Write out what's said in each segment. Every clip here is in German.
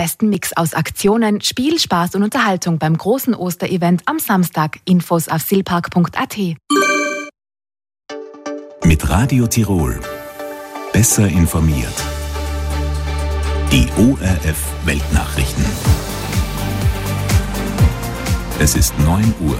besten Mix aus Aktionen, Spiel, Spaß und Unterhaltung beim großen Osterevent am Samstag. Infos auf silpark.at. Mit Radio Tirol. Besser informiert. Die ORF Weltnachrichten. Es ist 9 Uhr.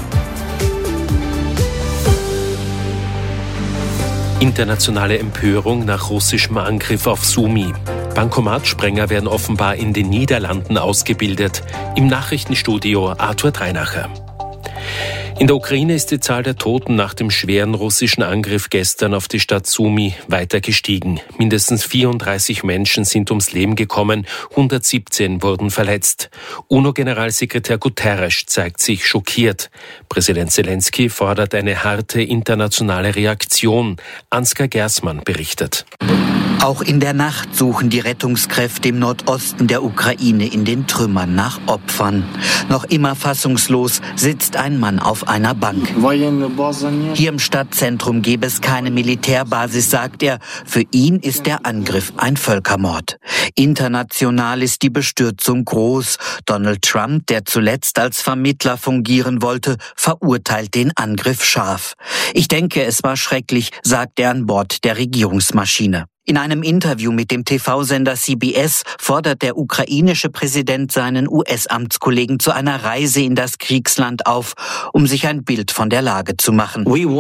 Internationale Empörung nach russischem Angriff auf Sumy. Bankomatsprenger werden offenbar in den Niederlanden ausgebildet. Im Nachrichtenstudio Arthur Dreinacher. In der Ukraine ist die Zahl der Toten nach dem schweren russischen Angriff gestern auf die Stadt Sumy weiter gestiegen. Mindestens 34 Menschen sind ums Leben gekommen, 117 wurden verletzt. UNO-Generalsekretär Guterres zeigt sich schockiert. Präsident Zelensky fordert eine harte internationale Reaktion. Ansgar Gersmann berichtet. Auch in der Nacht suchen die Rettungskräfte im Nordosten der Ukraine in den Trümmern nach Opfern. Noch immer fassungslos sitzt ein Mann auf einer Bank. Hier im Stadtzentrum gebe es keine Militärbasis, sagt er. Für ihn ist der Angriff ein Völkermord. International ist die Bestürzung groß. Donald Trump, der zuletzt als Vermittler fungieren wollte, verurteilt den Angriff scharf. Ich denke, es war schrecklich, sagt er an Bord der Regierungsmaschine. In einem Interview mit dem TV-Sender CBS fordert der ukrainische Präsident seinen US-Amtskollegen zu einer Reise in das Kriegsland auf, um sich ein Bild von der Lage zu machen.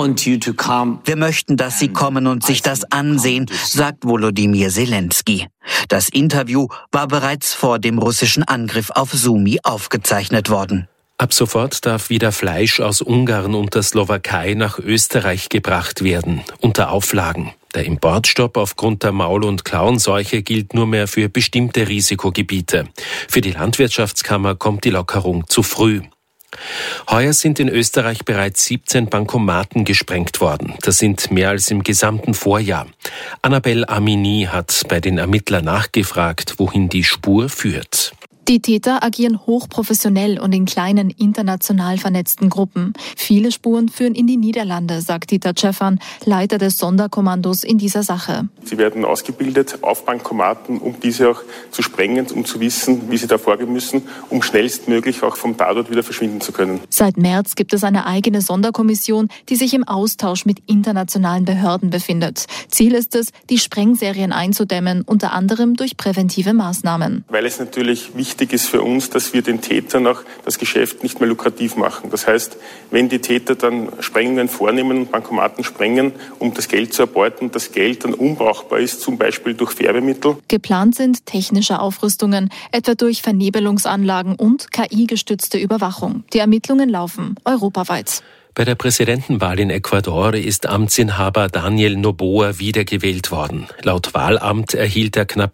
Wir möchten, dass Sie kommen und sich das ansehen, sagt Volodymyr Zelensky. Das Interview war bereits vor dem russischen Angriff auf Sumy aufgezeichnet worden. Ab sofort darf wieder Fleisch aus Ungarn und der Slowakei nach Österreich gebracht werden, unter Auflagen. Der Importstopp aufgrund der Maul- und Klauenseuche gilt nur mehr für bestimmte Risikogebiete. Für die Landwirtschaftskammer kommt die Lockerung zu früh. Heuer sind in Österreich bereits 17 Bankomaten gesprengt worden. Das sind mehr als im gesamten Vorjahr. Annabelle Amini hat bei den Ermittlern nachgefragt, wohin die Spur führt. Die Täter agieren hochprofessionell und in kleinen, international vernetzten Gruppen. Viele Spuren führen in die Niederlande, sagt Dieter Cefan, Leiter des Sonderkommandos in dieser Sache. Sie werden ausgebildet auf Bankomaten, um diese auch zu sprengen, um zu wissen, wie sie da vorgehen müssen, um schnellstmöglich auch vom Tatort wieder verschwinden zu können. Seit März gibt es eine eigene Sonderkommission, die sich im Austausch mit internationalen Behörden befindet. Ziel ist es, die Sprengserien einzudämmen, unter anderem durch präventive Maßnahmen. Weil es natürlich wichtig ist für uns, dass wir den Tätern auch das Geschäft nicht mehr lukrativ machen. Das heißt, wenn die Täter dann Sprengungen vornehmen und Bankomaten sprengen, um das Geld zu erbeuten, das Geld dann unbrauchbar ist, zum Beispiel durch Färbemittel. Geplant sind technische Aufrüstungen, etwa durch Vernebelungsanlagen und KI-gestützte Überwachung. Die Ermittlungen laufen europaweit. Bei der Präsidentenwahl in Ecuador ist Amtsinhaber Daniel Noboa wiedergewählt worden. Laut Wahlamt erhielt er knapp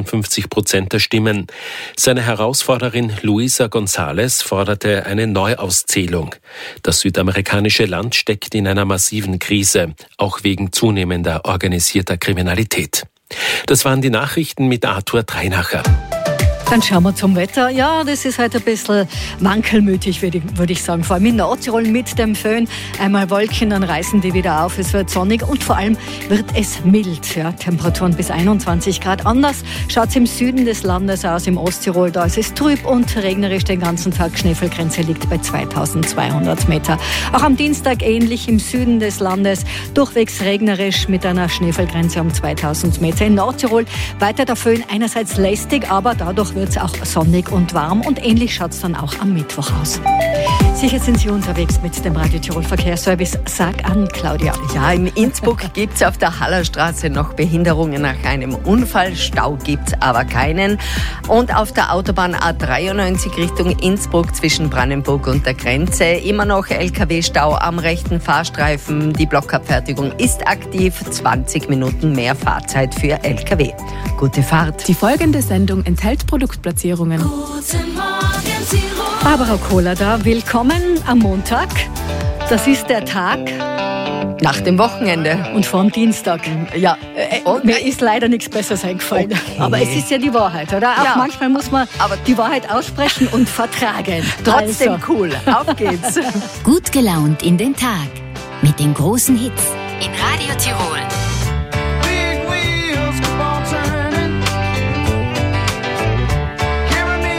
56% der Stimmen. Seine Herausforderin Luisa González forderte eine Neuauszählung. Das südamerikanische Land steckt in einer massiven Krise, auch wegen zunehmender organisierter Kriminalität. Das waren die Nachrichten mit Arthur Dreinacher. Dann schauen wir zum Wetter. Ja, das ist heute ein bisschen wankelmütig, würde ich sagen. Vor allem in Nordtirol mit dem Föhn. Einmal Wolken, dann reißen die wieder auf. Es wird sonnig und vor allem wird es mild. Ja, Temperaturen bis 21 Grad. Anders schaut es im Süden des Landes aus, im Osttirol. Da ist es trüb und regnerisch den ganzen Tag. Schneefallgrenze liegt bei 2200 Meter. Auch am Dienstag ähnlich im Süden des Landes. Durchwegs regnerisch mit einer Schneefallgrenze um 2000 Meter. In Nordtirol weiter der Föhn einerseits lästig, aber dadurch wird es auch sonnig und warm und ähnlich schaut es dann auch am Mittwoch aus. Sicher sind Sie unterwegs mit dem Radio Tirol Verkehrsservice. Sag an, Claudia. Ja, in Innsbruck gibt es auf der Hallerstraße noch Behinderungen nach einem Unfall. Stau gibt es aber keinen. Und auf der Autobahn A93 Richtung Innsbruck zwischen Brandenburg und der Grenze immer noch LKW-Stau am rechten Fahrstreifen. Die Blockabfertigung ist aktiv. 20 Minuten mehr Fahrzeit für LKW. Gute Fahrt. Die folgende Sendung enthält Produktplatzierungen. Guten Morgen, Tirol. Barbara Kohler da. Willkommen am Montag. Das ist der Tag nach dem Wochenende. Und vor dem Dienstag. Ja. Mir ist leider nichts Besseres eingefallen. Okay. Aber es ist ja die Wahrheit, oder? Auch ja. Manchmal muss man die Wahrheit aussprechen und vertragen. Trotzdem also. Cool. Auf geht's. Gut gelaunt in den Tag. Mit den großen Hits in Radio Tirol. Big wheels keep on turning. Carry me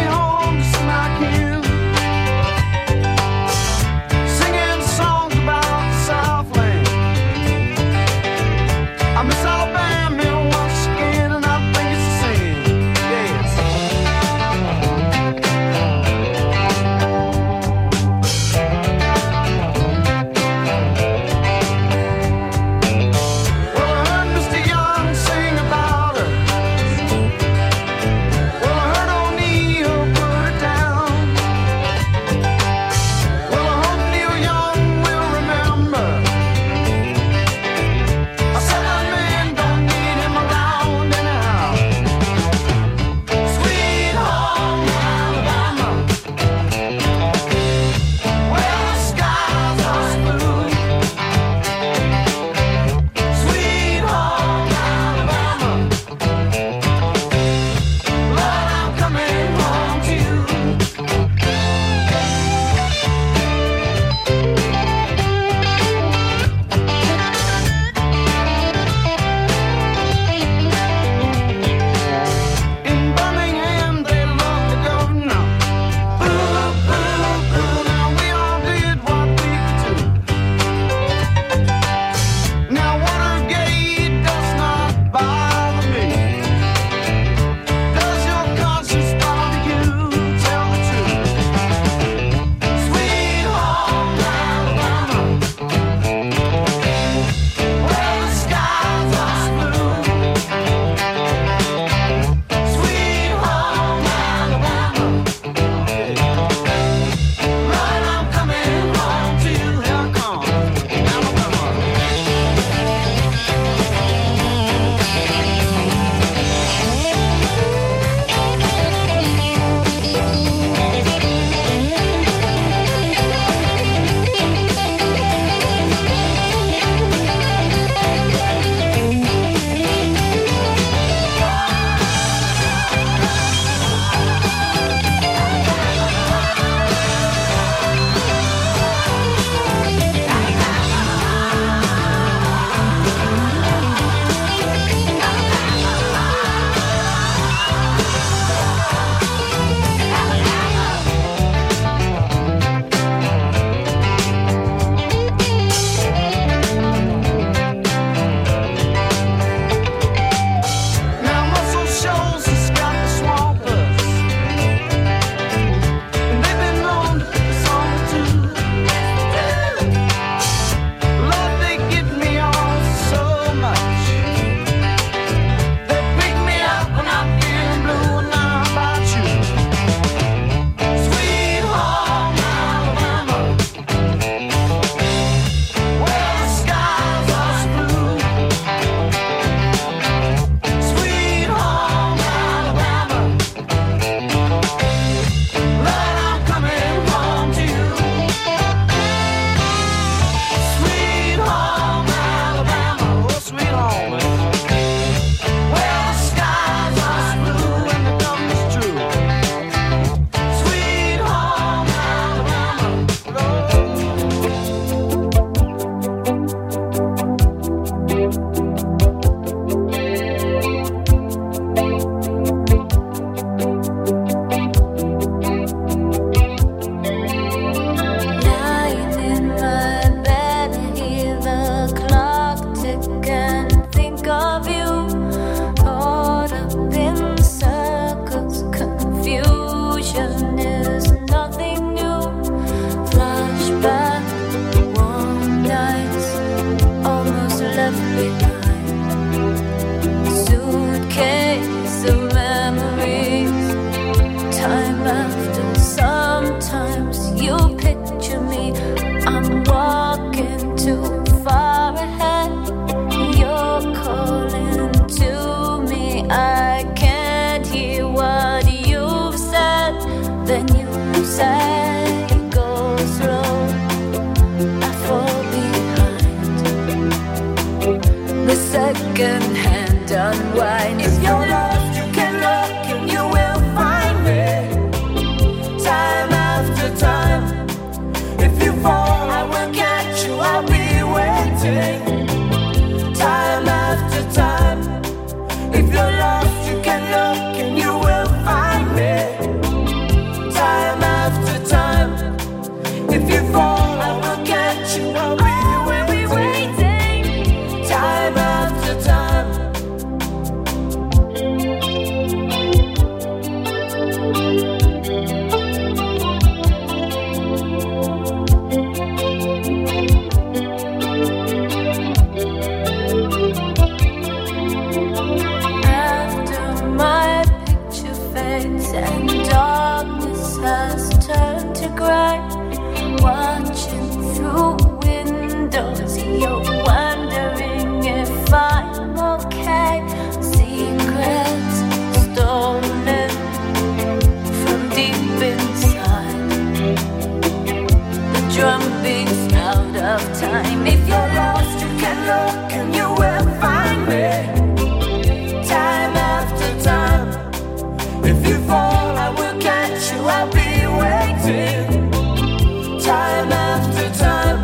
Passion is nothing new. Flashback, warm nights, almost left behind. Suitcase of memories, time after. Sometimes you picture me, I'm walking too far ahead. You're calling to me, I can't hear what you've said. Then you say, go slow, I fall behind. The second hand unwind. If you're lost, you can look and you will find me. Time after time. If you fall, I will catch you, I'll be waiting. Time after time. If you're lost, you can look and you will find me. Time after time. If you fall, I will catch you, I'll be waiting. Time after time. After my picture fades and darkness has turned to gray, watching through windows, you're wondering if I'm okay. Secrets stolen from deep inside. The drum beats out of time. If you're lost, you can look and you will find me. Time after time. If you fall, I will catch you, I'll be waiting. Time after time.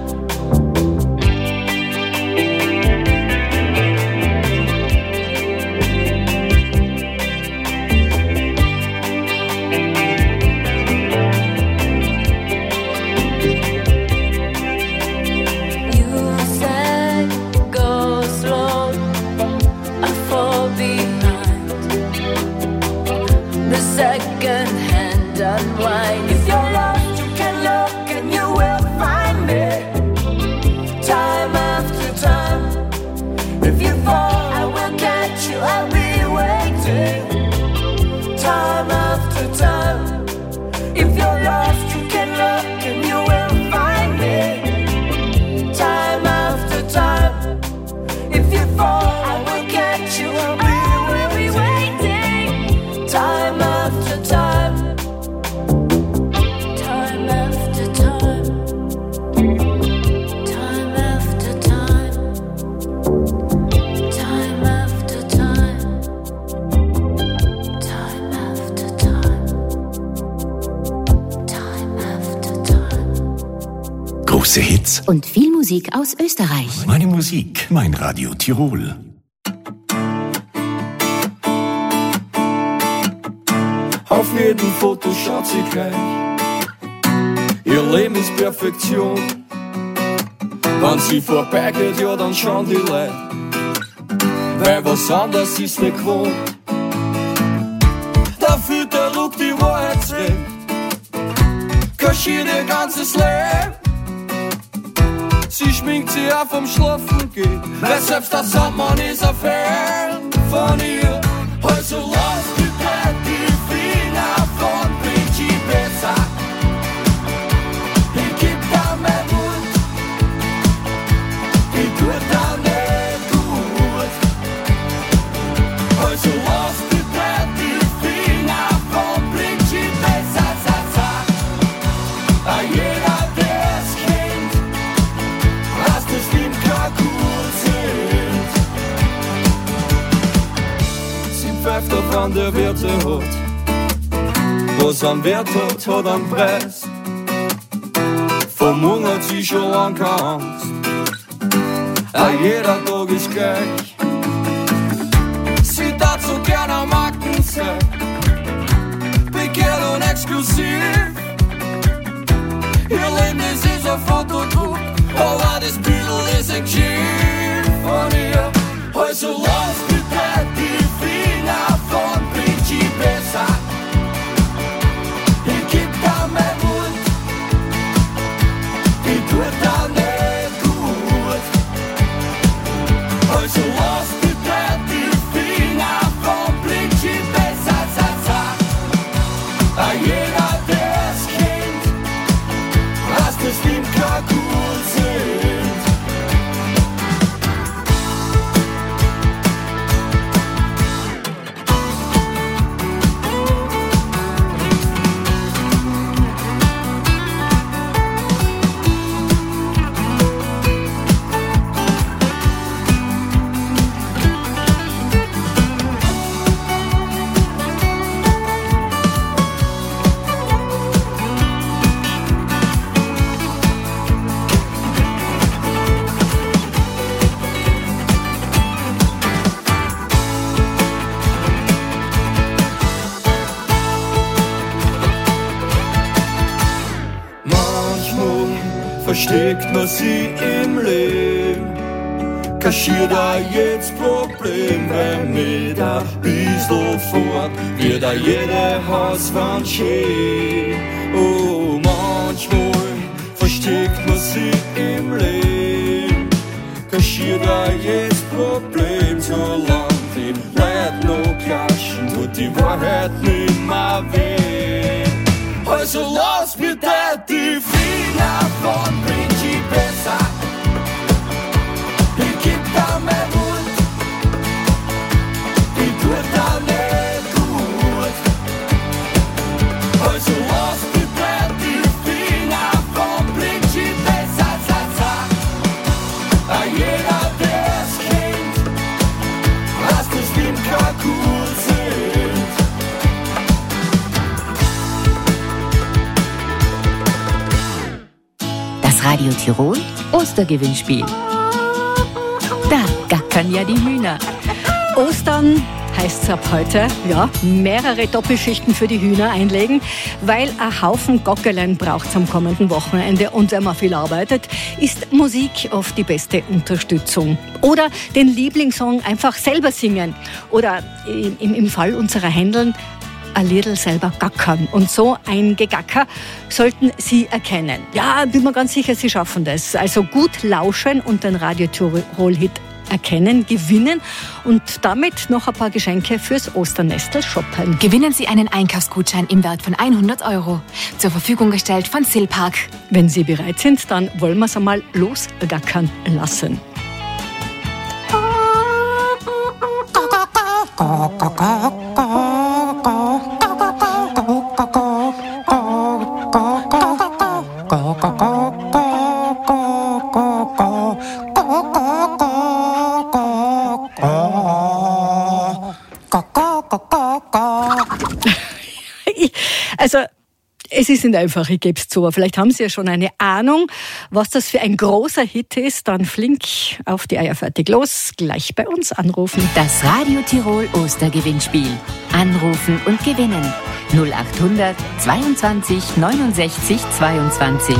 You said go slow, I fall behind. The second hand unwind. If you're lost, you can look and you will find me. Time after time. If you fall, I will catch you, I'll be waiting. Time after time. If you're lost, you can look and you will find me. Time after time. If you fall, I will catch you, I'll be waiting. Time after time. Time after time. Time after time. Time after time. Time after time. Time after time. Große Hits. Und viel Musik aus Österreich. Meine Musik, mein Radio Tirol. Auf jedem Foto schaut sie gleich. Ihr Leben ist Perfektion. Wenn sie vorbeigeht, ja, dann schauen die Leute. Weil was anderes ist nicht gewohnt. Da fühlt der Look die Wahrheit recht. Kaschiert ihr ganzes Leben. Sie schminkt sich auf vom Schlafen gehen. Weil selbst der Sandmann ist ein Fan von ihr. Also lass die Zeit die Finger von Principessa. Ich geb da mein Mut. Ich tu da nicht gut. Also lass die Zeit die Finger von Principessa. A jeder, der es kennt, was das Leben gar gut sind. Sie pfeift auf an der Werte hat. Was am Wert hat, hat am Preis. Vom Hunger hat sie schon lang keine Angst. A jeder Tag ist gleich. Sie tat so gern am Akten sein. Begehrt und exklusiv. Ihr Leben ist so ein Fotodruck, aber das Bild ist ein Geschiff von ihr. Also lass bitte die Finger von Principessa. versteckt man sie im Leben. Kaschiert auch jetzt Problem, wenn mit ein bisschen fort wird auch jede Hauswand schön. Oh, manchmal versteckt man sie im Leben. Kaschiert auch jetzt Problem, solange die Leute noch klatschen, tut die Wahrheit nimmer weh. Also lass bitte die Finger von Principessa. Ich geb da mein Mund, ich tut da nicht gut. Also lass bitte die Finger von Principessa, sa, sa. A jeder, der es kennt, was bestimmt gar cool sind. Das Radio Tirol Ostergewinnspiel. Da gackern ja die Hühner. Ostern heißt es ab heute, ja, mehrere Doppelschichten für die Hühner einlegen, weil ein Haufen Gockerlein braucht es am kommenden Wochenende und wenn man viel arbeitet, ist Musik oft die beste Unterstützung. Oder den Lieblingssong einfach selber singen oder im Fall unserer Händeln ein Liedl selber gackern. Und so ein Gegacker sollten Sie erkennen. Ja, bin mir ganz sicher, Sie schaffen das. Also gut lauschen und den Radio Tirol-Hit erkennen, gewinnen und damit noch ein paar Geschenke fürs Osternestel shoppen. Gewinnen Sie einen Einkaufsgutschein im Wert von 100 €. Zur Verfügung gestellt von Silpark. Wenn Sie bereit sind, dann wollen wir es einmal losgackern lassen. Also, es ist nicht einfach, ich gebe es zu. Vielleicht haben Sie ja schon eine Ahnung, was das für ein großer Hit ist. Dann flink auf die Eier fertig los. Gleich bei uns anrufen. Das Radio Tirol Ostergewinnspiel. Anrufen und gewinnen. 0800 22 69 22.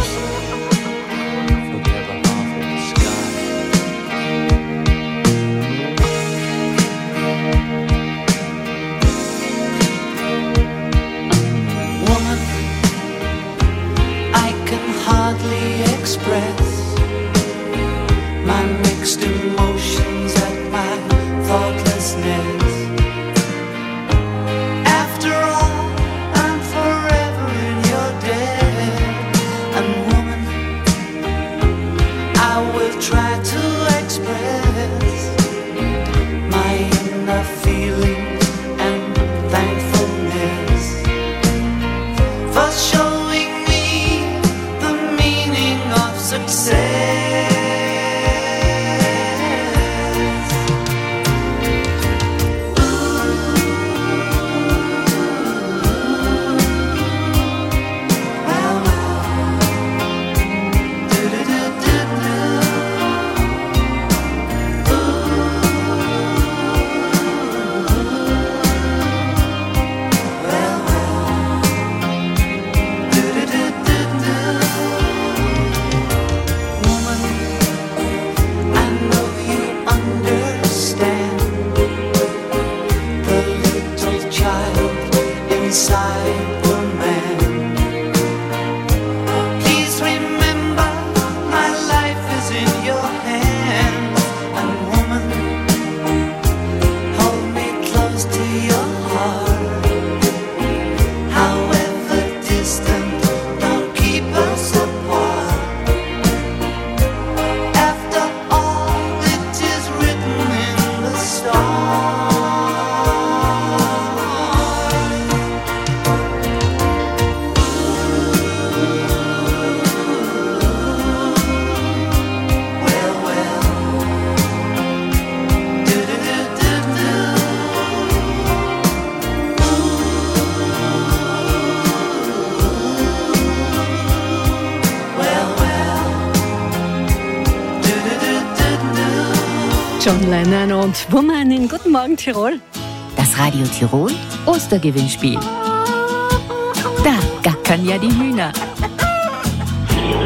John Lennon und Woman in Guten Morgen Tirol. Das Radio Tirol Ostergewinnspiel. Da gackern ja die Hühner.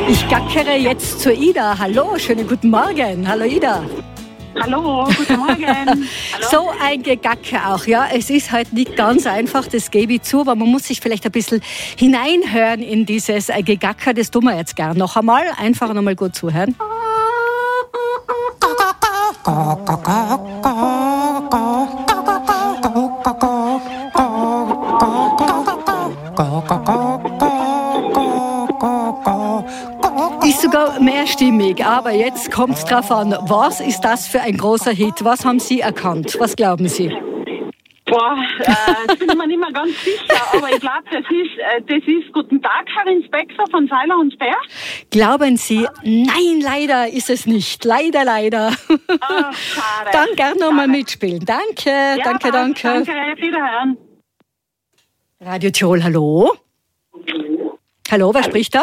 Ich gackere jetzt zur Ida. Hallo, schönen guten Morgen. Hallo Ida. Hallo, guten Morgen. Hallo. So ein Gegacke auch, ja. Es ist halt nicht ganz einfach, das gebe ich zu, aber man muss sich vielleicht ein bisschen hineinhören in dieses Gegacker. Das tun wir jetzt gern noch einmal. Einfach noch mal gut zuhören. Ist sogar mehrstimmig, aber jetzt kommt es drauf an. Was ist das für ein großer Hit? Was haben Sie erkannt? Was glauben Sie? Boah, das bin ich mir nicht mehr ganz sicher, aber ich glaube, das ist Guten Tag, Herr Inspektor von Seiler und Bär. Glauben Sie? Nein, leider ist es nicht. Leider. Ach, schade. Dann gerne nochmal mitspielen. Danke, Ja, danke. Danke, auf Wiederhören. Radio Tirol, hallo? Hallo, wer spricht da?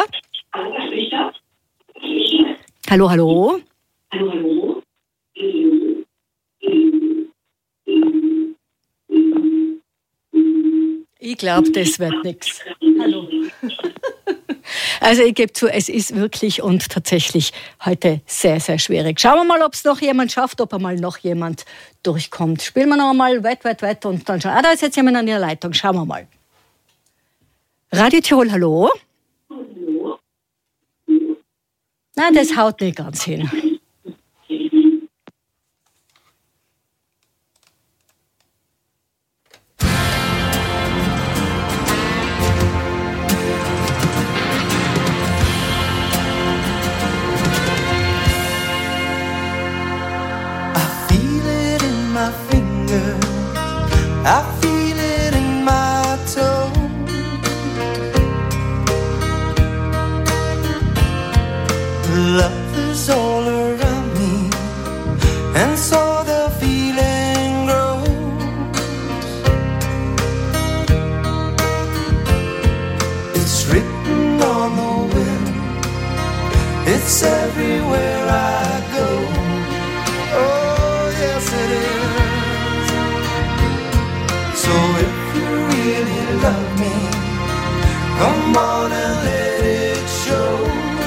Hallo? Ich glaube, das wird nichts. Hallo. Also ich gebe zu, es ist wirklich und tatsächlich heute sehr, sehr schwierig. Schauen wir mal, ob es noch jemand schafft, ob einmal noch jemand durchkommt. Spielen wir noch einmal wett und dann schauen. Da ist jetzt jemand an der Leitung. Schauen wir mal. Radio Tirol, hallo? Nein, das haut nicht ganz hin. I feel it in my toe. Love is all around me, and so the feeling grows. It's written on the wind, it's everywhere I go. Oh, yes it is. So if you really love me, come on and let it show.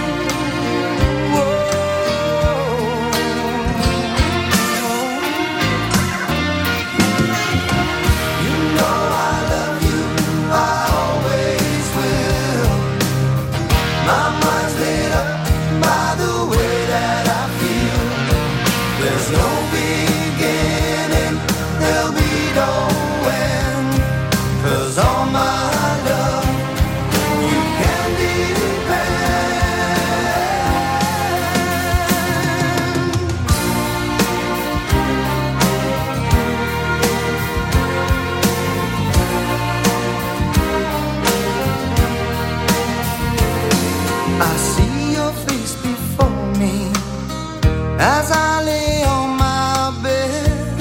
As I lay on my bed,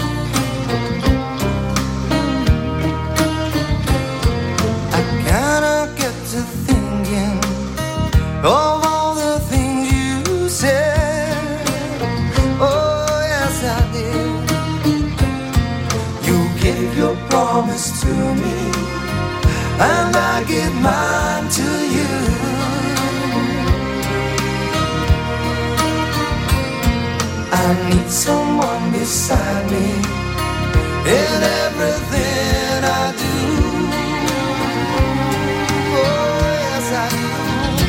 I kinda get to thinking of all the things you said. Oh, yes, I did. You gave your promise to me, and I give mine to you. I need someone beside me in everything I do. Oh, yes, I do.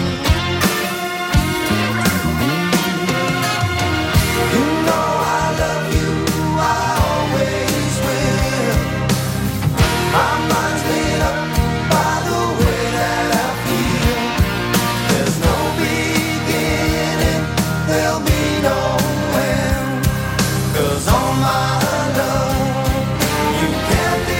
You know I love you, I always will. My mind's made up by the way that I feel. There's no beginning, there'll be no on my love, you can't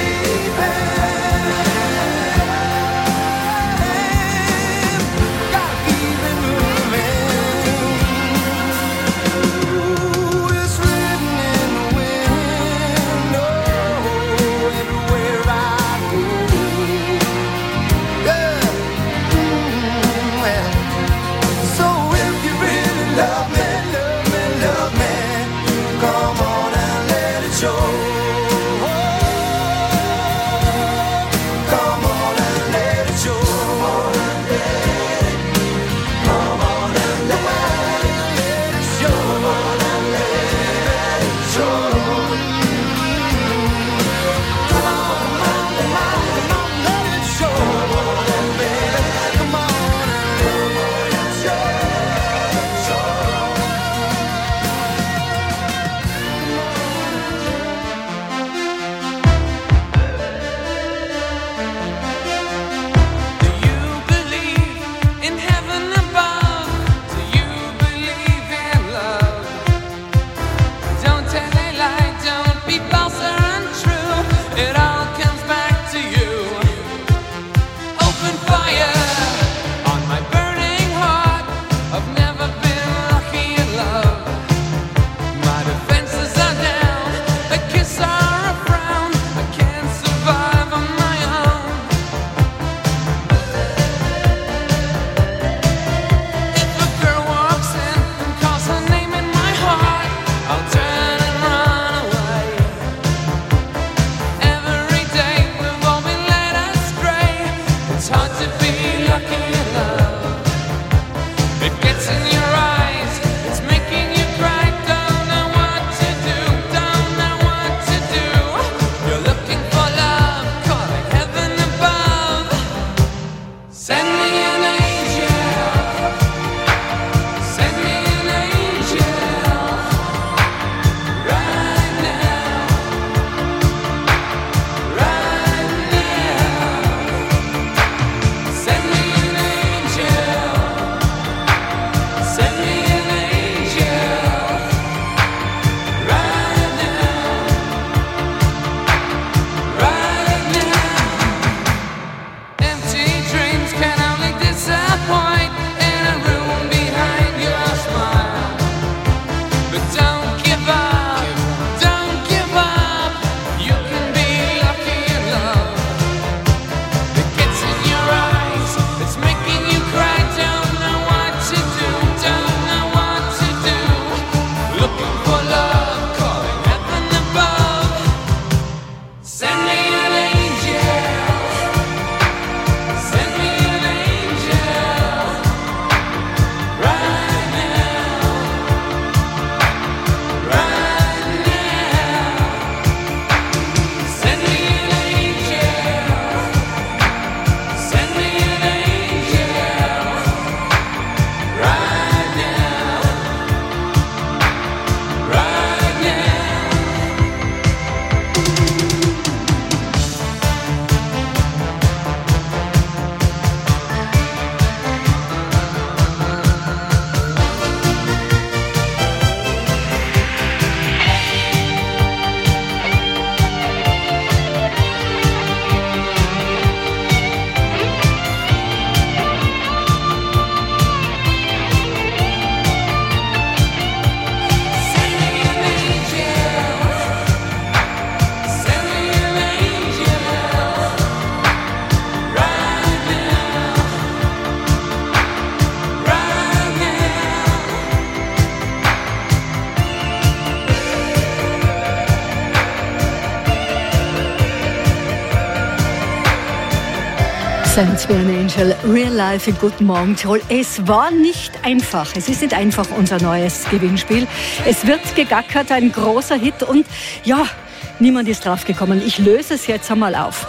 Sense wie ein Angel, Real Life in Guten Morgen Tirol. Es war nicht einfach. Es ist nicht einfach unser neues Gewinnspiel. Es wird gegackert, ein großer Hit und ja, niemand ist draufgekommen. Ich löse es jetzt einmal auf.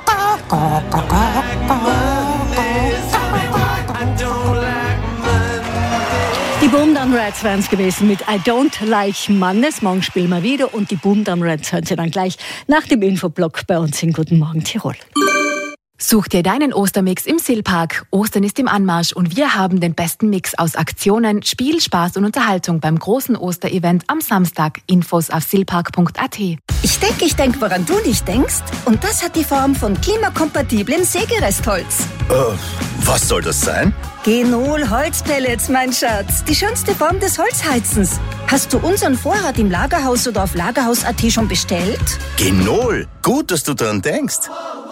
Die Boom Down Rats wären es gewesen mit I Don't Like Mannes. Morgen spielen wir wieder und die Boom Down Rats hören Sie dann gleich nach dem Infoblock bei uns in Guten Morgen Tirol. Such dir deinen Ostermix im Silpark. Ostern ist im Anmarsch und wir haben den besten Mix aus Aktionen, Spiel, Spaß und Unterhaltung beim großen Osterevent am Samstag. Infos auf silpark.at. Ich denke, woran du nicht denkst. Und das hat die Form von klimakompatiblem Sägerestholz. Was soll das sein? Genol Holzpellets, mein Schatz. Die schönste Form des Holzheizens. Hast du unseren Vorrat im Lagerhaus oder auf lagerhaus.at schon bestellt? Genol. Gut, dass du daran denkst.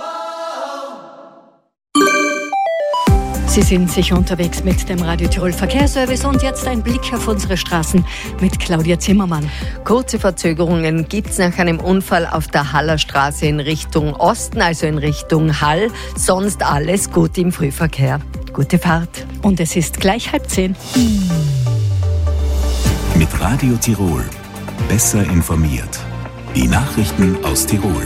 Sie sind sicher unterwegs mit dem Radio Tirol Verkehrsservice und jetzt ein Blick auf unsere Straßen mit Claudia Zimmermann. Kurze Verzögerungen gibt es nach einem Unfall auf der Haller Straße in Richtung Osten, also in Richtung Hall. Sonst alles gut im Frühverkehr. Gute Fahrt. Und es ist gleich 9:30. Mit Radio Tirol. Besser informiert. Die Nachrichten aus Tirol.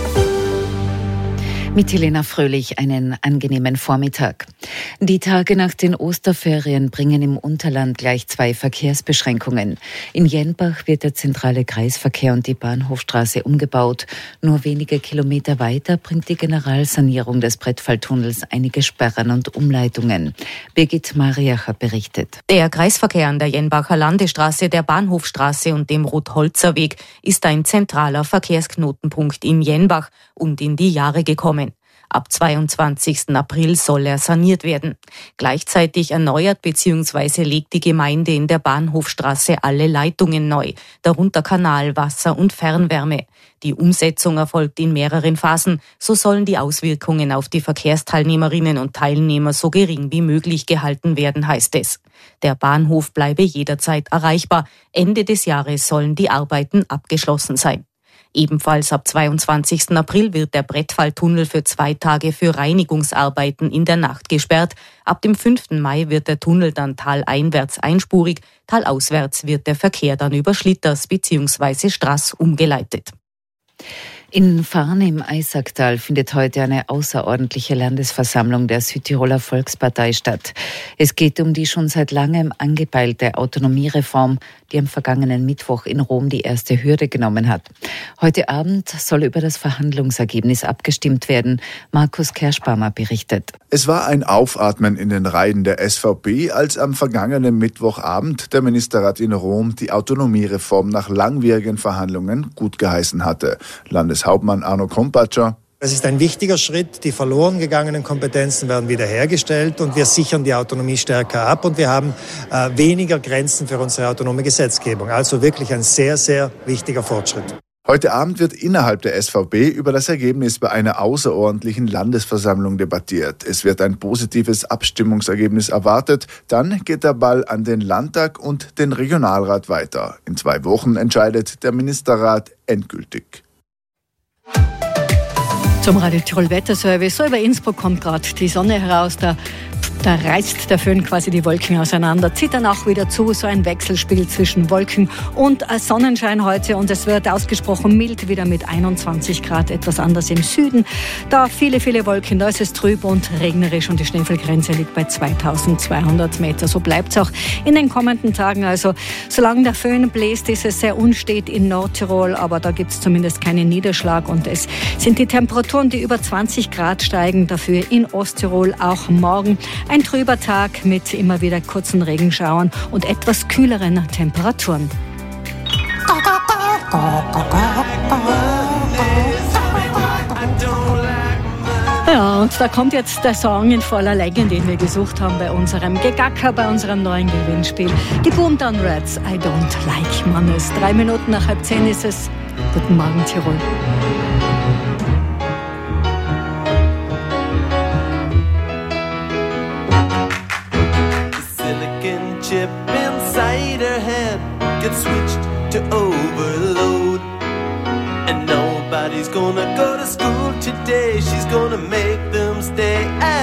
Mit Helena Fröhlich einen angenehmen Vormittag. Die Tage nach den Osterferien bringen im Unterland gleich 2 Verkehrsbeschränkungen. In Jenbach wird der zentrale Kreisverkehr und die Bahnhofstraße umgebaut. Nur wenige Kilometer weiter bringt die Generalsanierung des Brettfalltunnels einige Sperren und Umleitungen. Birgit Mariacher berichtet. Der Kreisverkehr an der Jenbacher Landestraße, der Bahnhofstraße und dem Rotholzer Weg ist ein zentraler Verkehrsknotenpunkt in Jenbach und in die Jahre gekommen. Ab 22. April soll er saniert werden. Gleichzeitig erneuert bzw. legt die Gemeinde in der Bahnhofstraße alle Leitungen neu, darunter Kanal, Wasser und Fernwärme. Die Umsetzung erfolgt in mehreren Phasen. So sollen die Auswirkungen auf die Verkehrsteilnehmerinnen und Teilnehmer so gering wie möglich gehalten werden, heißt es. Der Bahnhof bleibe jederzeit erreichbar. Ende des Jahres sollen die Arbeiten abgeschlossen sein. Ebenfalls ab 22. April wird der Brettfalltunnel für 2 Tage für Reinigungsarbeiten in der Nacht gesperrt. Ab dem 5. Mai wird der Tunnel dann taleinwärts einspurig, talauswärts wird der Verkehr dann über Schlitters bzw. Straß umgeleitet. In Farne im Eisacktal findet heute eine außerordentliche Landesversammlung der Südtiroler Volkspartei statt. Es geht um die schon seit langem angepeilte Autonomiereform, die am vergangenen Mittwoch in Rom die erste Hürde genommen hat. Heute Abend soll über das Verhandlungsergebnis abgestimmt werden. Markus Kerschbaumer berichtet. Es war ein Aufatmen in den Reihen der SVP, als am vergangenen Mittwochabend der Ministerrat in Rom die Autonomiereform nach langwierigen Verhandlungen gutgeheißen hatte. Landeshauptmann Arno Kompatscher: Es ist ein wichtiger Schritt. Die verloren gegangenen Kompetenzen werden wiederhergestellt und wir sichern die Autonomie stärker ab und wir haben weniger Grenzen für unsere autonome Gesetzgebung. Also wirklich ein sehr, sehr wichtiger Fortschritt. Heute Abend wird innerhalb der SVP über das Ergebnis bei einer außerordentlichen Landesversammlung debattiert. Es wird ein positives Abstimmungsergebnis erwartet. Dann geht der Ball an den Landtag und den Regionalrat weiter. In 2 Wochen entscheidet der Ministerrat endgültig. Zum Radio Tirol Wetterservice. So über Innsbruck kommt gerade die Sonne heraus. Da reißt der Föhn quasi die Wolken auseinander, zieht dann auch wieder zu, so ein Wechselspiel zwischen Wolken und Sonnenschein heute und es wird ausgesprochen mild, wieder mit 21 Grad, etwas anders im Süden. Da viele, viele Wolken, da ist es trüb und regnerisch und die Schneefallgrenze liegt bei 2200 Meter. So bleibt es auch in den kommenden Tagen. Also solange der Föhn bläst, ist es sehr unstet in Nordtirol, aber da gibt es zumindest keinen Niederschlag und es sind die Temperaturen, die über 20 Grad steigen, dafür in Osttirol auch morgen. Ein trüber Tag mit immer wieder kurzen Regenschauern und etwas kühleren Temperaturen. Ja, und da kommt jetzt der Song in voller Länge, den wir gesucht haben bei unserem Gegacker, bei unserem neuen Gewinnspiel. Die Boom Down Rats, I Don't Like Mannes. 3 Minuten nach 9:30 ist es. Guten Morgen, Tirol. Chip inside her head gets switched to overload, and nobody's gonna go to school today. She's gonna make them stay at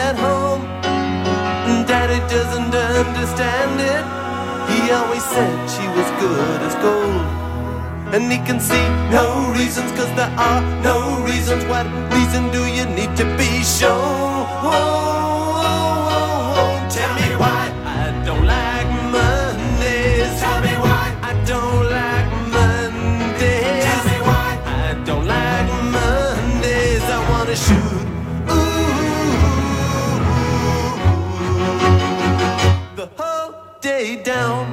understand it. He always said she was good as gold. And he can see no reasons, cause there are no reasons. What reason do you need to be shown? Tell me why I don't like Mondays. Tell me why I don't like Mondays. Tell me why I don't like Mondays. I wanna shoot the whole day down.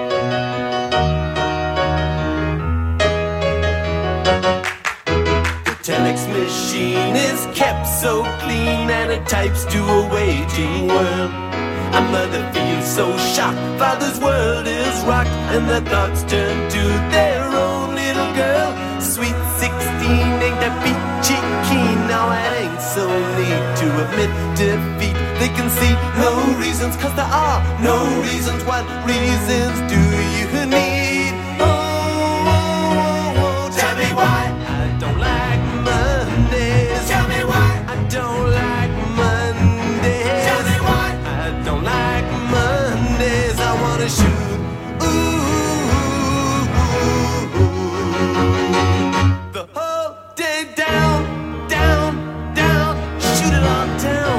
Telex machine is kept so clean and it types to a waging world. A mother feels so shocked, father's world is rocked, and the thoughts turn to their own little girl. Sweet 16 ain't that peachy keen, now it ain't so neat to admit defeat. They can see no reasons, cause there are no reasons. What reasons do you need? Tell me why I don't like Mondays. Tell me why I don't like Mondays. Tell me why I don't like Mondays. I wanna shoot the whole day down, down, down. Shoot it all down.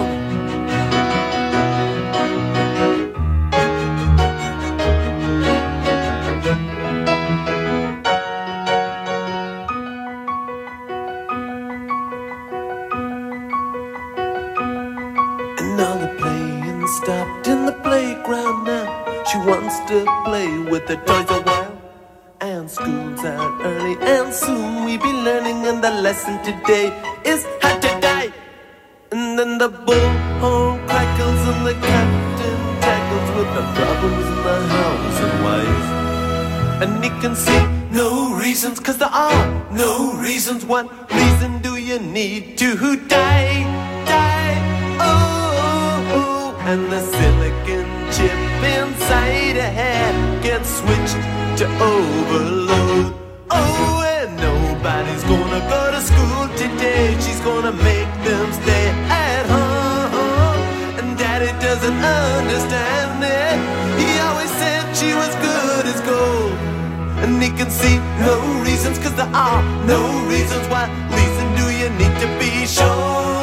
Stopped in the playground now. She wants to play with the toys a while. And school's out early, and soon we be learning. And the lesson today is how to die. And then the bullhorn crackles and the captain tackles with the problems in the house and wife. And he can see no reasons, cause there are no reasons. What reason do you need to die? Die, oh. And the silicon chip inside her head gets switched to overload. Oh, and nobody's gonna go to school today. She's gonna make them stay at home. And daddy doesn't understand it. He always said she was good as gold. And he can see no reasons, cause there are no reasons. What reason do you need to be shown?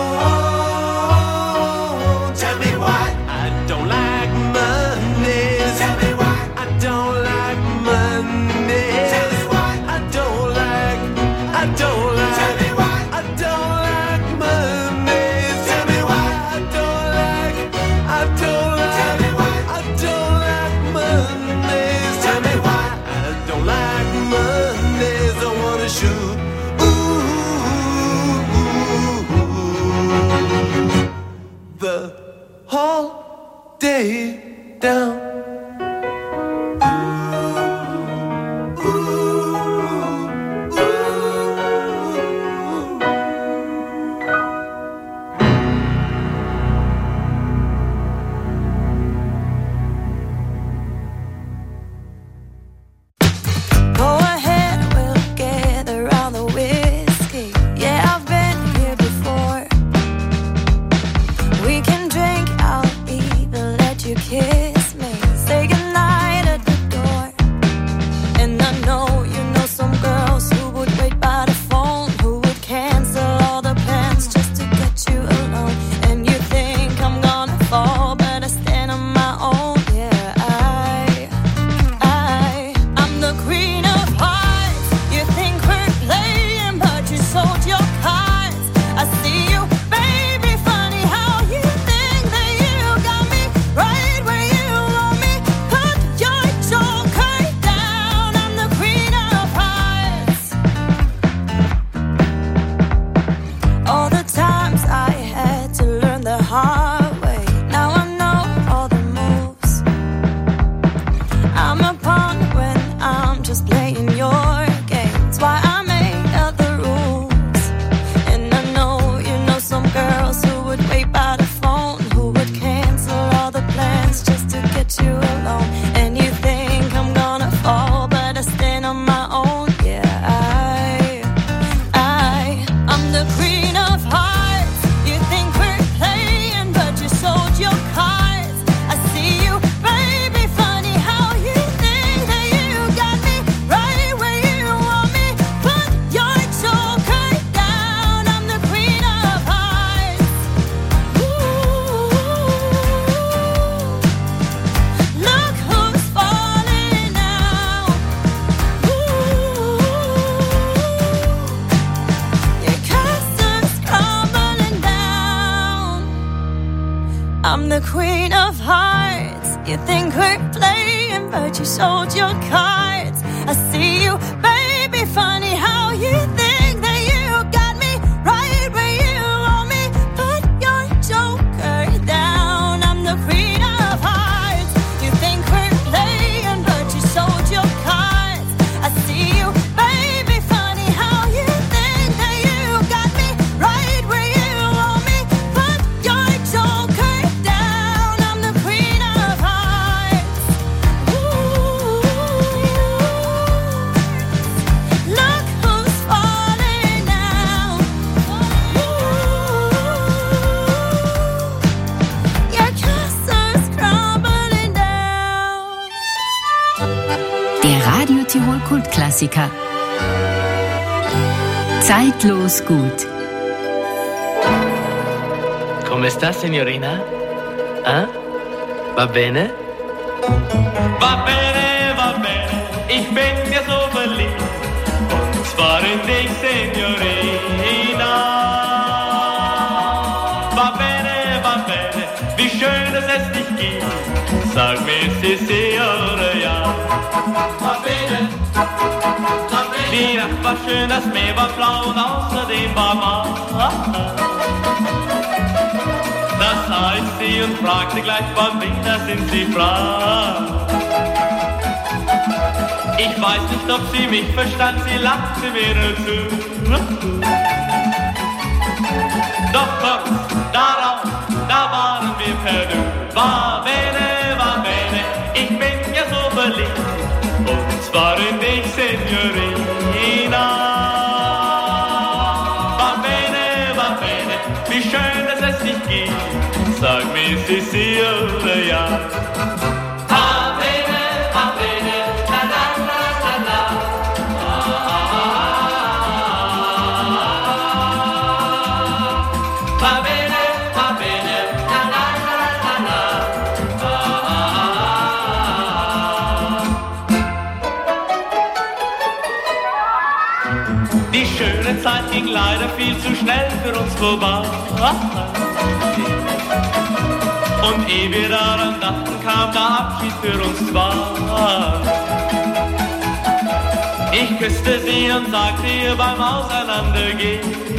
Tell me why I don't like Mondays. Tell me why I don't like Mondays. Tell me why I don't like. Tell me why I don't like Mondays. Tell me why I don't like. Tell me why I don't like Mondays. Tell me why I don't like Mondays. I wanna shoot the whole day down. Go ahead, we'll gather around the whiskey. Yeah, I've been here before. We can drink, I'll even let you kiss me. I'm the queen of hearts. You think we're playing, but you sold your cards. I see you, baby, funny how you think that you got me right where you want me. Put your joker down. I'm the queen of hearts. You think we're playing, but you sold your cards. I see you, baby, funny how you think that you got me right where you want me. Put your joker down. I'm the queen of hearts. Ooh. Look who's falling now. Your castle's crumbling down. Der Radio Tirol Kultklassiker. Zeitlos gut. Come sta, signorina? Va bene? Va bene, ich bin mir so verliebt. Und zwar in dich, signorina. Va bene, wie schön dass es dich gibt. Sag mir, signore, ja. Va bene. Die Nacht war schön, das Meer war blau und außerdem war warm. Da sah ich sie und fragte gleich, Bambina, sind Sie frei? Ich weiß nicht, ob sie mich verstand, sie lachte mir nur zu. Doch kurz darauf, da waren wir perdu. Va bene, ich bin ja so verliebt. Und zwar in dich, signorina. Va bene, wie schön dass es dich gibt. Sag mir, signore, ja. Va bene, la la la la la. Va bene, la la la la la. Die schöne Zeit ging leider viel zu schnell für uns vorbei. Und ehe wir daran dachten, kam der Abschied für uns zwei. Ich küsste sie und sagte ihr beim Auseinandergehen: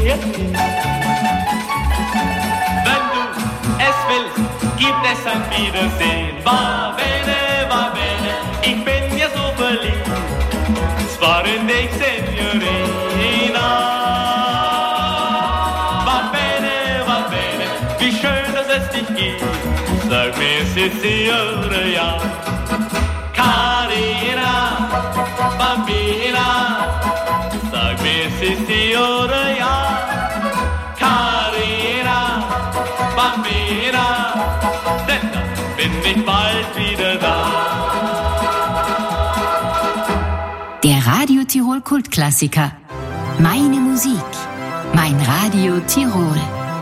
Wenn du es willst, gibt es ein Wiedersehen. Va bene, ich bin ja so verliebt. Zwar in dich, signorina. Va bene, wie schön dass es dich gibt. Sag mir, signore, ja. Carina, Bambina. Sag mir, signore, ja. Carina, Bambina. Denn dann bin ich bald wieder da. Der Radio Tirol Kultklassiker. Meine Musik. Mein Radio Tirol.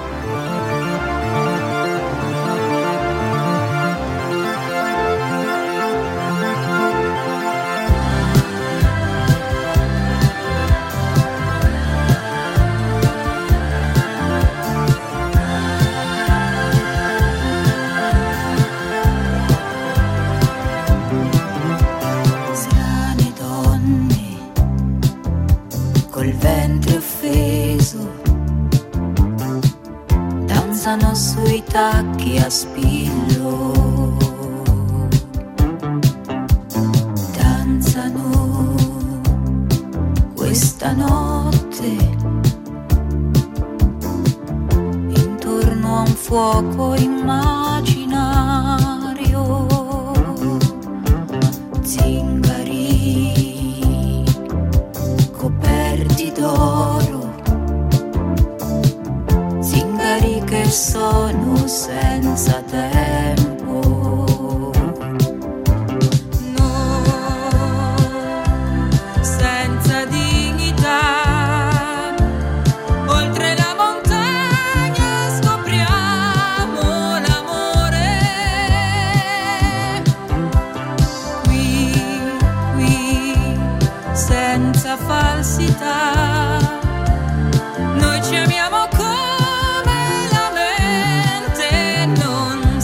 Sui tacchi a spillo, danzano questa notte intorno a un fuoco immaginario, zingari coperti d'oro, che sono senza tempo, no, senza dignità, oltre la montagna scopriamo l'amore, qui, senza falsità, noi ci amiamo come la mente non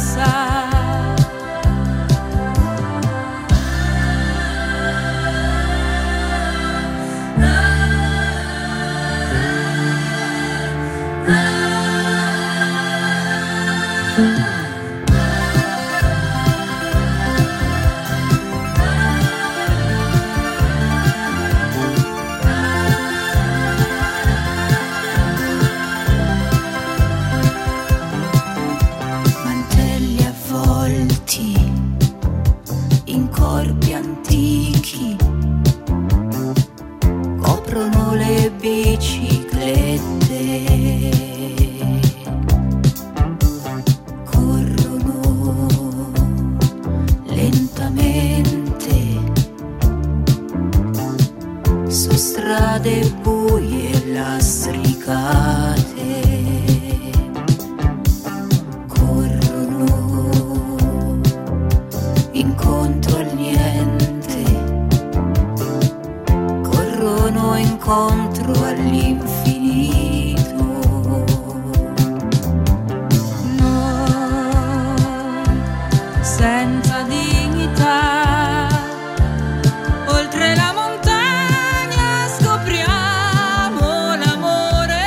strade buie e lastricate corrono incontro al niente, corrono incontro all'infinito. Noi senza dignità, oltre la montagna scopriamo l'amore.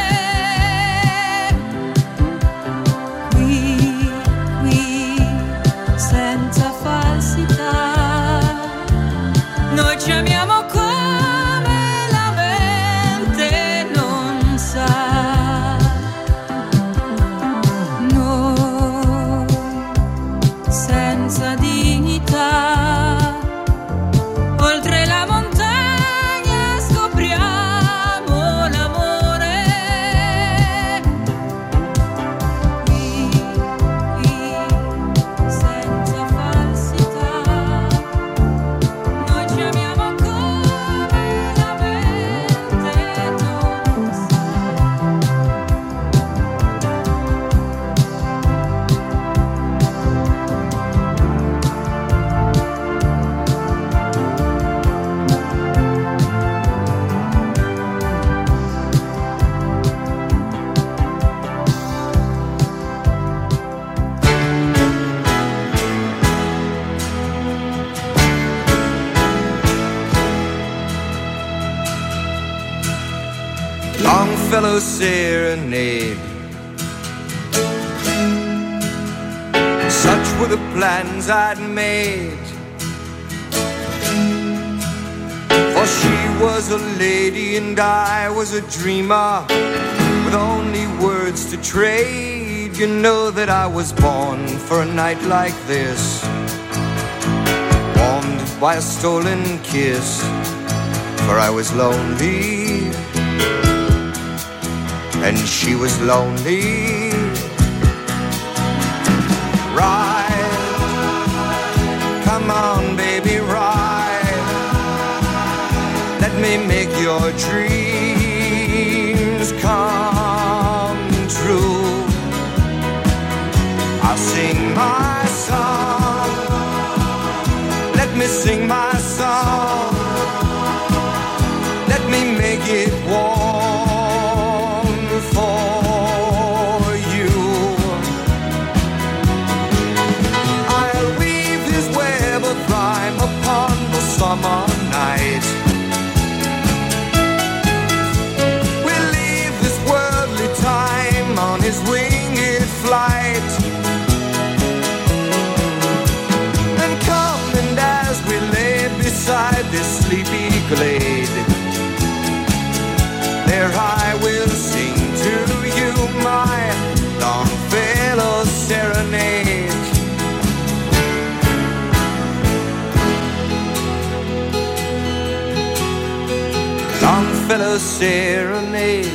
Qui, senza falsità, noi ci amiamo come la mente non sa. Noi senza dignità, oltre la montagna scopriamo l'amore. Qui, senza falsità, noi ci amiamo come la mente non sa. Longfellow serenade. Such were the plans I'd made, for she was a lady and I was a dreamer with only words to trade. You know that I was born for a night like this, warmed by a stolen kiss, for I was lonely and she was lonely. Ride, come on baby, ride. Let me make your dreams come true. I'll sing my song, let me sing my song. Let me make it warm for you. I'll weave this web of rhyme upon the summer night. We'll leave this worldly time on his winged flight, and come and as we lay beside this sleepy glade, there I will sing to you my Longfellow serenade. Longfellow serenade.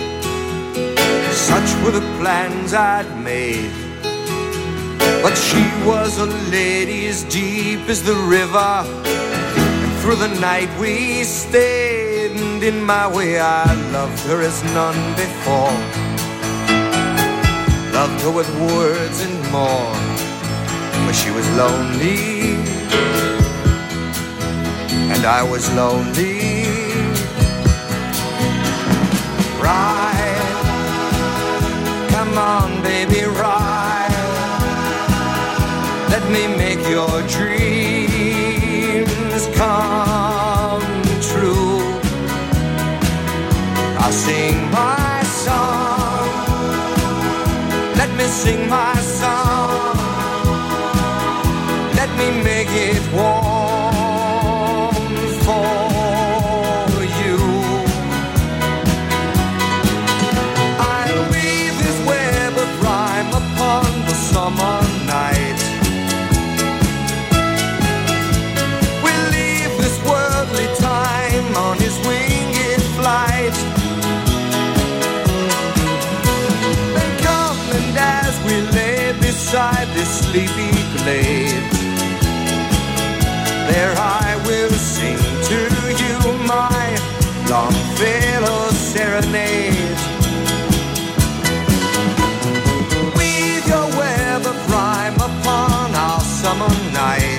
Such were the plans I'd made, but she was a lady as deep as the river, and through the night we stayed, and in my way I loved her as none before. Loved her with words and more, for she was lonely and I was lonely. Ride, come on baby, ride. Let me make your dreams come true. I'll sing my song, let me sing my song. Let me make it warm for you. I'll weave this web of rhyme upon the summer night. We'll leave this worldly time on his winged flight, then come and as we lay beside this sleepy glade, there I will sing to you my Longfellow fellow serenade. Weave your web of rhyme upon our summer night.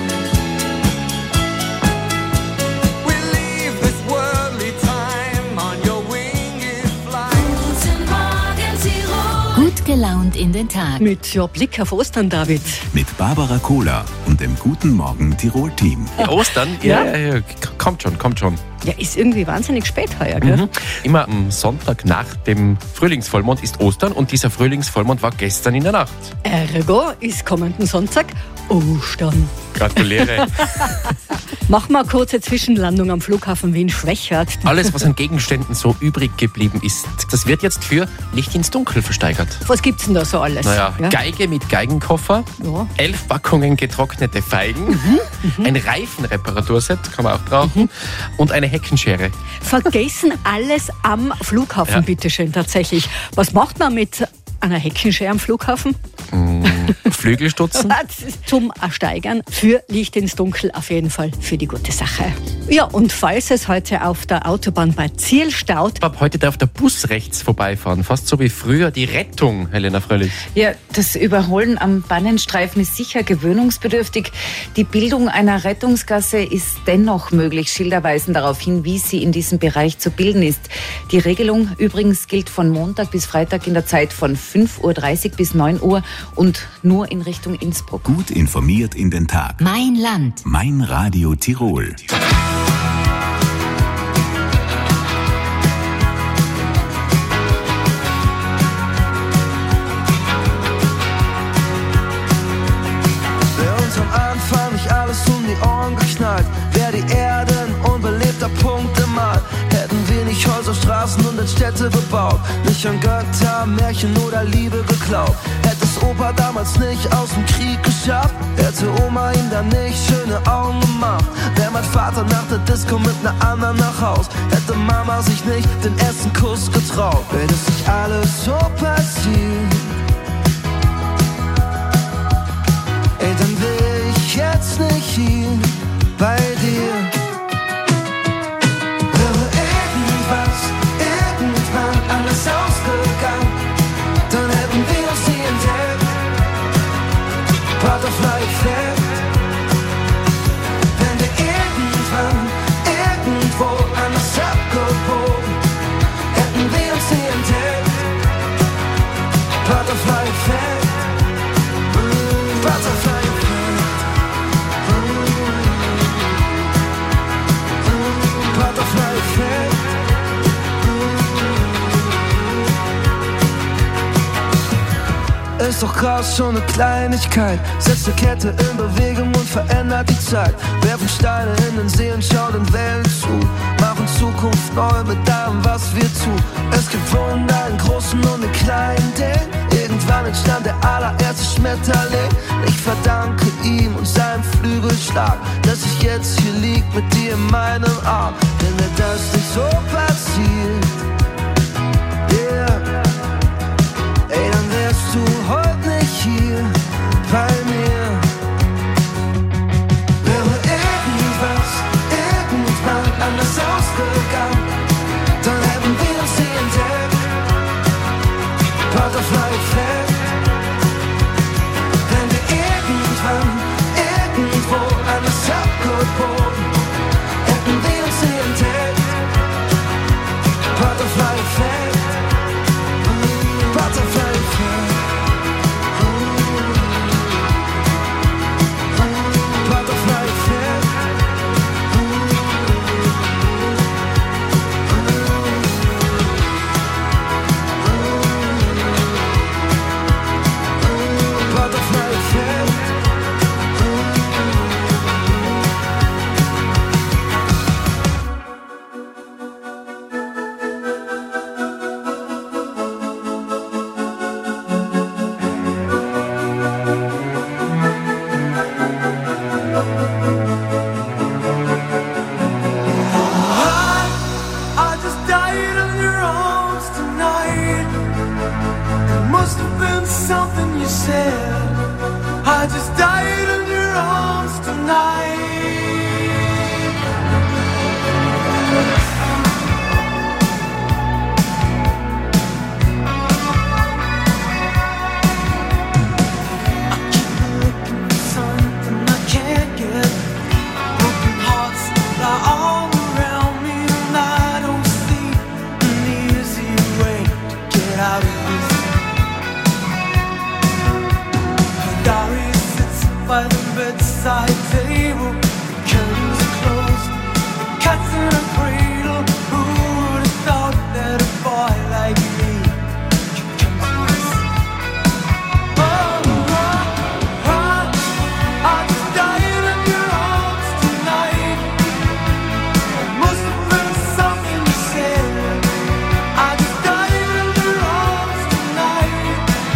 We leave this worldly time on your winged flight. Gut gelaunt in den Tag. Mit Blick auf Ostern, David. Mit Barbara Kohler und dem Guten Morgen Tirol-Team. Ostern? Ja, kommt schon. Ja, ist irgendwie wahnsinnig spät heuer, gell? Immer am Sonntag nach dem Frühlingsvollmond ist Ostern und dieser Frühlingsvollmond war gestern in der Nacht. Ergo ist kommenden Sonntag Ostern. Gratuliere. Machen wir eine kurze Zwischenlandung am Flughafen Wien-Schwechat. Alles, was an Gegenständen so übrig geblieben ist, das wird jetzt für Licht ins Dunkel versteigert. Was gibt's denn da so alles? Naja, Geige mit Geigenkoffer, 11 Packungen getrocknete Feigen, ein Reifenreparaturset, kann man auch brauchen, und eine Heckenschere. Vergessen alles am Flughafen, bitteschön, tatsächlich. Was macht man mit einer Heckenschere am Flughafen? Flügel stutzen? Zum Ersteigern für Licht ins Dunkel, auf jeden Fall für die gute Sache. Ja, und falls es heute auf der Autobahn bei Ziel staut... Ab heute darf der Bus rechts vorbeifahren, fast so wie früher die Rettung, Helena Fröhlich. Ja, das Überholen am Bannenstreifen ist sicher gewöhnungsbedürftig. Die Bildung einer Rettungsgasse ist dennoch möglich. Schilder weisen darauf hin, wie sie in diesem Bereich zu bilden ist. Die Regelung übrigens gilt von Montag bis Freitag in der Zeit von 5.30 Uhr bis 9 Uhr und nur in Richtung Innsbruck. Gut informiert in den Tag. Mein Land. Mein Radio Tirol. Wer uns am Anfang nicht alles um die Ohren geknallt, wär die Erde ein unbelebter Punkt im All. Hätten wir nicht Häuser, Straßen und Städte bebaut, nicht an Götter, Märchen oder Liebe geglaubt. Hätte es Opa damals nicht aus dem Krieg geschafft, hätte Oma ihm dann nicht schöne Augen gemacht. Wäre mein Vater nach der Disco mit ner anderen nach Haus, hätte Mama sich nicht den ersten Kuss getraut. Wenn es nicht alles so passiert, ey, dann wär ich jetzt nicht hier bei dir. Alles ausgegangen, dann hätten wir uns nie entdeckt. Butterfly-Effekt. Wenn wir irgendwann, irgendwo anders abgebogen, hätten wir uns nie entdeckt. Butterfly-Effekt. Butterfly-Effekt. Butterfly-Effekt. Ist doch krass, schon eine Kleinigkeit. Setzt eine Kette in Bewegung und verändert die Zeit. Werfen Steine in den See und schauen den Wellen zu. Machen Zukunft neu mit allem, was wir tun. Es gibt Wunder in großen und in kleinen Dingen. Irgendwann entstand der allererste Schmetterling. Ich verdanke ihm und seinem Flügelschlag, dass ich jetzt hier lieg mit dir in meinem Arm. Denn wenn das nicht so passiert, ey, dann wärst du heute nicht hier bei mir. Wäre irgendwas, irgendwann anders ausgegangen, dann hätten wir uns nie entdeckt. Butterfly-Effekt. Wenn wir irgendwann, irgendwo anders abgebogen, hätten wir uns nie entdeckt. Butterfly-Effekt. I just died in your arms tonight. by the bedside table. Curtains are closed, cat's in a cradle. Who would have thought that a boy like me could come to this? I just died in your arms tonight. It must have been something you said. I just died in your arms tonight.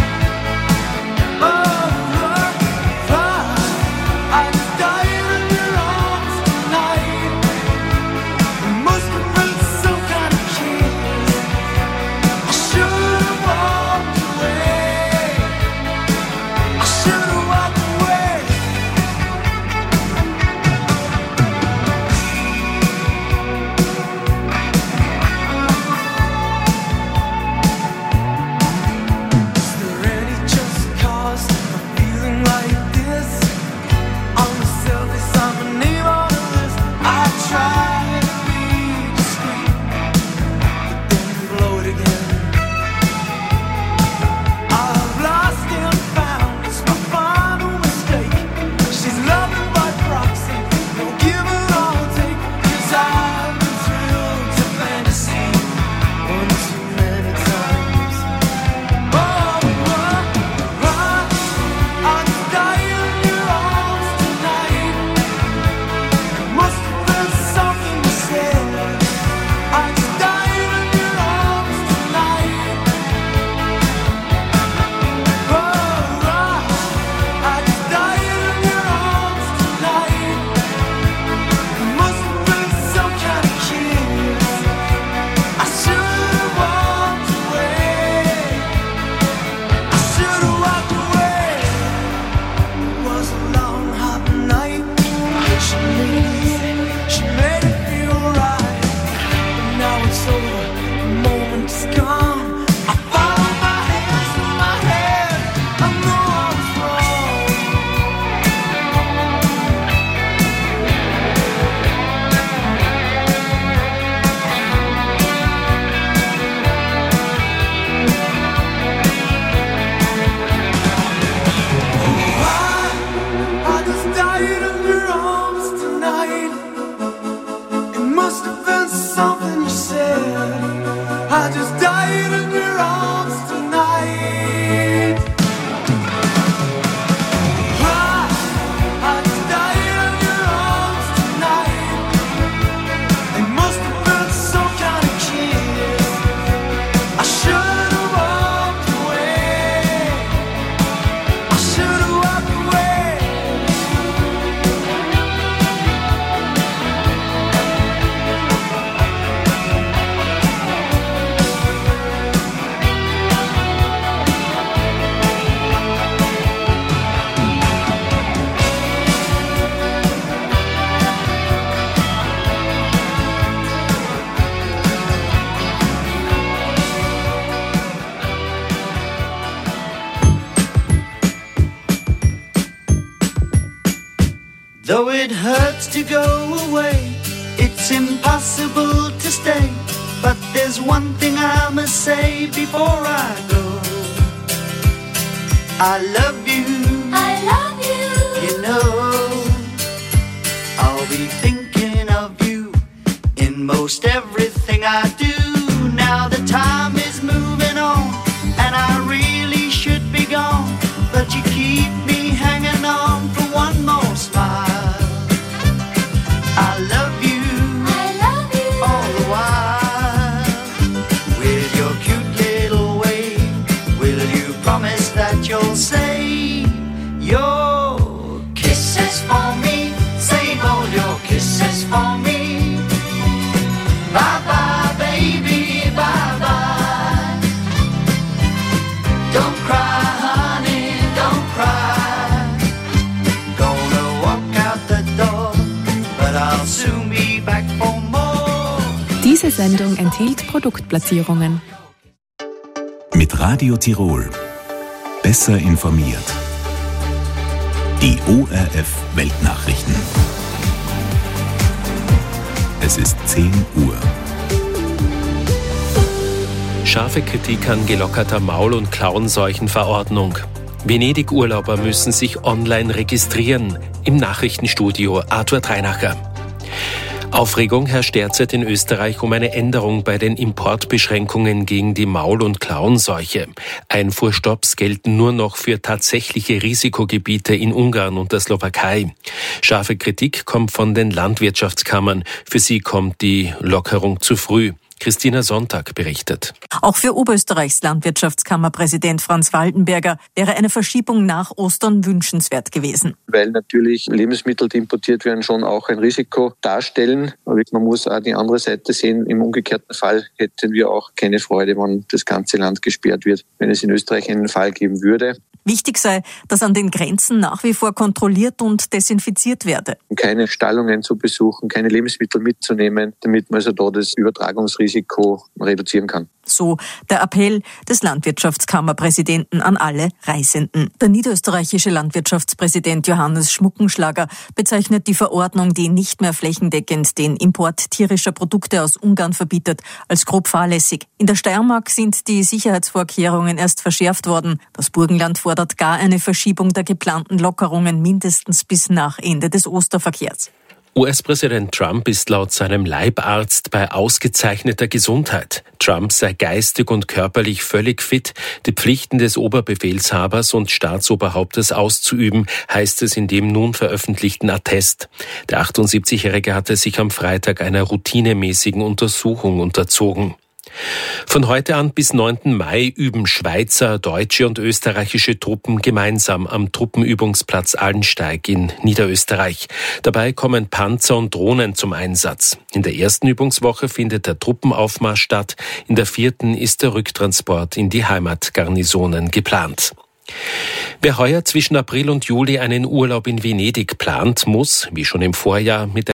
I just died in your arms tonight. It must have been some kind of kiss. I should have walked away. I should have walked away. Is there any just cause for feeling like this? On the surface, I'm a name on the list. I try to be discreet, but then blow it again. I've lost and found, it's my final mistake. She's loving by proxy, no give and all take. 'Cause I've been thrilled to fantasy one too many times. I just died in your arms tonight. It must have been something you said. I just died in your arms tonight. I just died in your arms tonight. It must have been some kind of kiss. I should have walked away. I should have walked away. It was a long, hot night. She made it feel right. But now it's over, the moment is gone. I follow my hands through my head. I know I was wrong. I just died in your arms tonight. It must have been something you said. I just died in your arms tonight. I just died in your arms tonight. It must have been some kind of kiss. I should have walked away. I should have walked away. Though it hurts to go away, it's impossible to stay. But there's one thing I must say before I go. I love you. I love you. You know, I'll be thinking of you in most everything I do. Now the time is moving on, and I really should be gone. But you keep me hanging on for one more smile. I love you. I love you. All the while. With your cute little way, will you promise that you'll save your kisses for me? Save all your kisses for me. Bye bye, baby, bye bye. Don't cry, honey, don't cry. Gonna walk out the door, but I'll soon be back for more. Diese Sendung enthielt Produktplatzierungen. Mit Radio Tirol. Besser informiert. Die ORF Weltnachrichten. Es ist 10 Uhr. Scharfe Kritik an gelockerter Maul- und Klauenseuchenverordnung. Venedig-Urlauber müssen sich online registrieren. Im Nachrichtenstudio Arthur Dreinacher. Aufregung herrscht derzeit in Österreich um eine Änderung bei den Importbeschränkungen gegen die Maul- und Klauenseuche. Einfuhrstopps gelten nur noch für tatsächliche Risikogebiete in Ungarn und der Slowakei. Scharfe Kritik kommt von den Landwirtschaftskammern. Für sie kommt die Lockerung zu früh. Christina Sonntag berichtet. Auch für Oberösterreichs Landwirtschaftskammerpräsident Franz Waldenberger wäre eine Verschiebung nach Ostern wünschenswert gewesen. Weil natürlich Lebensmittel, die importiert werden, schon auch ein Risiko darstellen. Aber man muss auch die andere Seite sehen. Im umgekehrten Fall hätten wir auch keine Freude, wenn das ganze Land gesperrt wird, wenn es in Österreich einen Fall geben würde. Wichtig sei, dass an den Grenzen nach wie vor kontrolliert und desinfiziert werde. Keine Stallungen zu besuchen, keine Lebensmittel mitzunehmen, damit man also da das Übertragungsrisiko reduzieren kann. So der Appell des Landwirtschaftskammerpräsidenten an alle Reisenden. Der niederösterreichische Landwirtschaftspräsident Johannes Schmuckenschlager bezeichnet die Verordnung, die nicht mehr flächendeckend den Import tierischer Produkte aus Ungarn verbietet, als grob fahrlässig. In der Steiermark sind die Sicherheitsvorkehrungen erst verschärft worden. Das Burgenland fordert gar eine Verschiebung der geplanten Lockerungen mindestens bis nach Ende des Osterverkehrs. US-Präsident Trump ist laut seinem Leibarzt bei ausgezeichneter Gesundheit. Trump sei geistig und körperlich völlig fit, die Pflichten des Oberbefehlshabers und Staatsoberhauptes auszuüben, heißt es in dem nun veröffentlichten Attest. Der 78-Jährige hatte sich am Freitag einer routinemäßigen Untersuchung unterzogen. Von heute an bis 9. Mai üben Schweizer, deutsche und österreichische Truppen gemeinsam am Truppenübungsplatz Allensteig in Niederösterreich. Dabei kommen Panzer und Drohnen zum Einsatz. In der ersten Übungswoche findet der Truppenaufmarsch statt, in der 4. ist der Rücktransport in die Heimatgarnisonen geplant. Wer heuer zwischen April und Juli einen Urlaub in Venedig plant, muss, wie schon im Vorjahr, mit